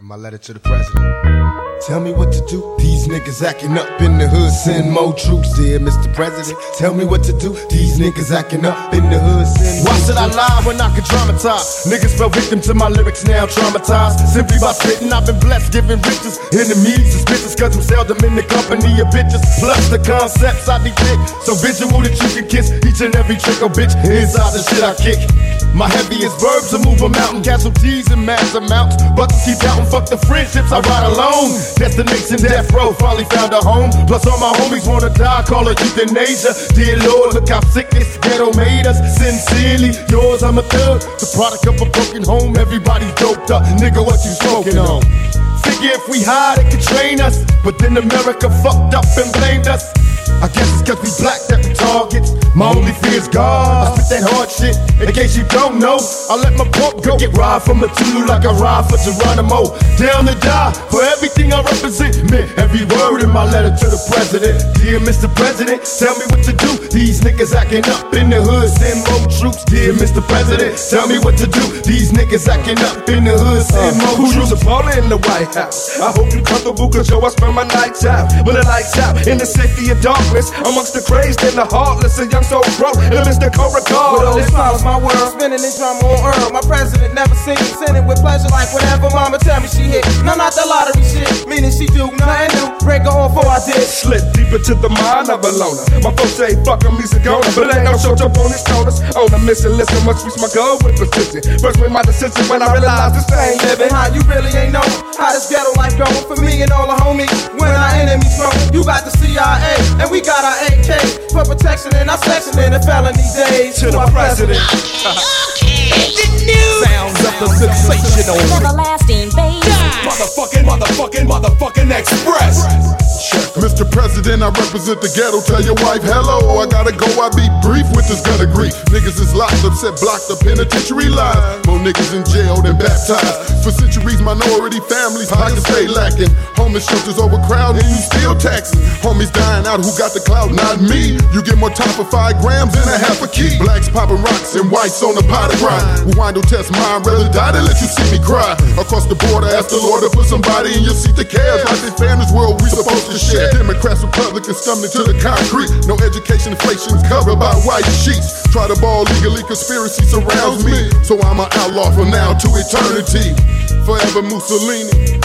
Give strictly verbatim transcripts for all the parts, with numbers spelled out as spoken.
My letter to the president. Tell me what to do. These niggas acting up in the hood. Send more troops, dear Mister President. Tell me what to do. These niggas acting up in the hood. Send Why should I lie when I can dramatize? Niggas fell victim to my lyrics, now traumatized. Simply by spitting, I've been blessed, giving riches. Enemies suspicious, cause I'm seldom in the company of bitches. Plus the concepts I depict, so visual that you can kiss each and every trick or bitch inside the shit I kick. My heaviest verbs will move a mountain, casualties in mass amounts. But to keep counting, fuck the friendships, I ride alone. Destination death row, finally found a home. Plus all my homies wanna die, call it euthanasia. Dear Lord, look how sick this ghetto made us. Sincerely, yours, I'm a thug. The product of a broken home, everybody's doped up. Nigga, what you smoking on? Figure if we hide, it could train us. But then America fucked up and blamed us. I guess it's cause we black that we targets. My only fear is God. I spit that hard shit, in case you don't know. I let my pump go, get ride from a Tulu like I ride for Geronimo. Down to die for everything I represent. Man, every word in my letter to the president. Dear Mister President, tell me what to do. These niggas acting up in the hood, send more troops. Dear Mister President, tell me what to do. These niggas acting up in the hood, send more Who troops. used to ball in the White House? I hope you comfortable, cause yo, I spend my nights out. When the lights out, in the safety of darkness, amongst the crazed and the heartless, a young soul broke, and Mister Corregard. With all this follows my world, spinning this drum on earth. My president never seen me sinning with pleasure, like whatever mama tell me she hit. No, not the lottery shit, meaning she do nothing new. Break her off before I did. Slip deeper to the mind of a loner. My folks say fuck a music owner, but ain't no short up on his shoulders. On the mission, listen, must reach my goal with precision. First made my decision when I realized this ain't living. How you really ain't know how this ghetto life going for me and all the homies. When our enemies from you got the C I A and we got our A K for protection in our section in the felony days. To the president. The new Sounds of the sensational. everlasting baby. Motherfucking, motherfucking, motherfucking express. Mister President, I represent the ghetto. Tell your wife hello. I gotta go, I be brief with this gutter grief. Niggas is locked up, set blocked up, penitentiary lives. More niggas in jail than baptized. For centuries, minority families, pockets stay lacking. Homeless shelters overcrowded, and you still taxing. Homies dying out, who got the clout? Not me. You get more time for five grams and a half a key. Blacks popping rocks and whites on the pot of grind. Rewind don't test mine, rather die than let you see me cry. Across the border, ask the Lord to put somebody in your seat that cares. Like they fan this world we supposed to share. Democrats, Republicans, stumbling to the concrete. No education, inflation's covered by white sheets. Try to ball legally, conspiracy surrounds me. So I'm an outlaw from now to eternity. Forever Mussolini.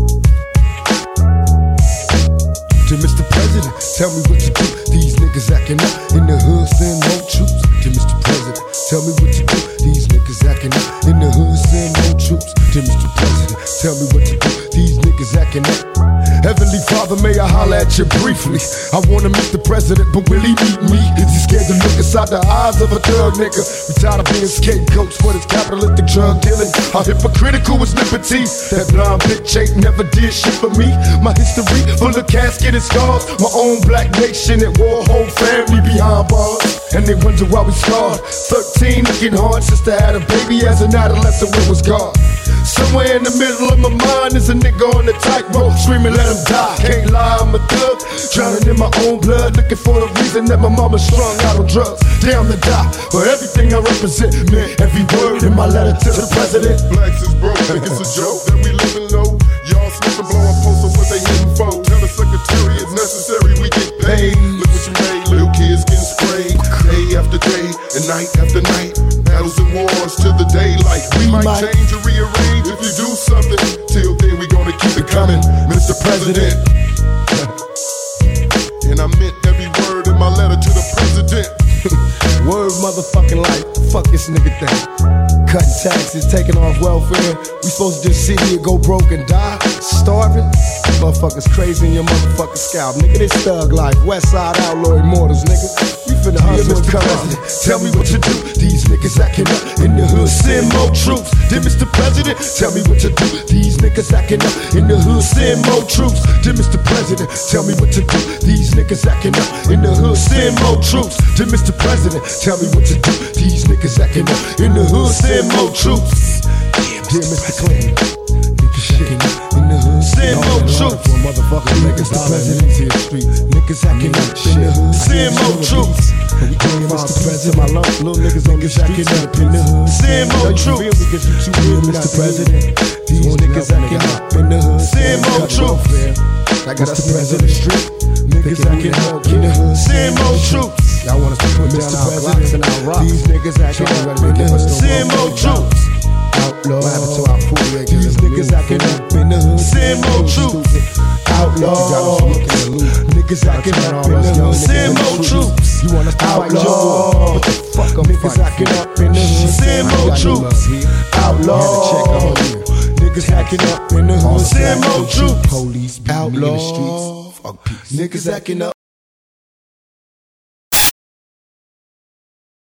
To Mister President, tell me what to do. These niggas acting up in the hood, send more troops. To Mister President, tell me what to do. These niggas acting up in the hood, send more troops. To Mister President, tell me what to do. These niggas acting up. Heavenly Father, may I holler at you briefly. I wanna meet the president, but will he meet me? Is he scared to look inside the eyes of a thug nigga? We tired of being scapegoats for this capitalistic drug dealing. How hypocritical is liberty? That blind bitch ain't never did shit for me. My history full of casket and scars. My own black nation at war, whole family behind bars. And they wonder why we scarred. Thirteen looking hard, sister had a baby as an adolescent, where was God? Somewhere in the middle of my mind is a nigga on the tightrope, screaming let him die. Can't lie, I'm a thug, drowning in my own blood, looking for the reason that my mama strung out on drugs. Damn to die for everything I represent, man. Every word in my letter to the president. Blacks is broke, think it's a joke that we living low. Y'all slip and blow a post of what they hitting for. Tell the secretary it's necessary, we get paid. Look what you made, little kids getting sprayed. Day after day and night after night. Battles and wars till the daylight. We, we might, might change or rearrange if you do something. Till then we gonna keep it coming, Mister President. And I meant every word in my letter to the president. Word motherfucking life, fuck this nigga thing. Cutting taxes, taking off welfare. We supposed to just sit here, go broke and die, starving? Motherfuckers crazy in your motherfucking scalp. Nigga, this thug life, West Side Outlaw Immortals, nigga. You finna hustle and come. Tell me what to do. These niggas acting up in the hood, send more troops. Dear Mister President, tell me what to do. These niggas acting up in the hood, send more troops. Dear Mister President, tell me what to do. These niggas acting up in the hood, send more troops. Dear Mister President, tell me what to do. These niggas acting up in the hood, send more troops. Dear Mister Clinton, niggas acting up in the hood, send more troops. Motherfuckers, niggas the president's here street. Niggas acting up in the hood, send more troops. We can't Mister President, my little niggas on the streets up in the hood. Send more troops. Mister President, These niggas acting up in the hood. Same old truth. I got the president street. Niggas acting up in the hood. Same old truth. Y'all want us to put down our blocks and our rocks. These niggas acting up in the hood. Same old truth. Outlaw. What happened to our forty acres? These niggas acting up in the hood. Same old truth. Outlaw. Niggas acting up in the hood. Same old truth. You want us to fight your war? What the fuck I'm niggas acting up in the hood. Same old truth. Outlaw. Niggas acting up in the hood. Same old truth. Police beat me in the streets. Fuck peace. Niggas acting up.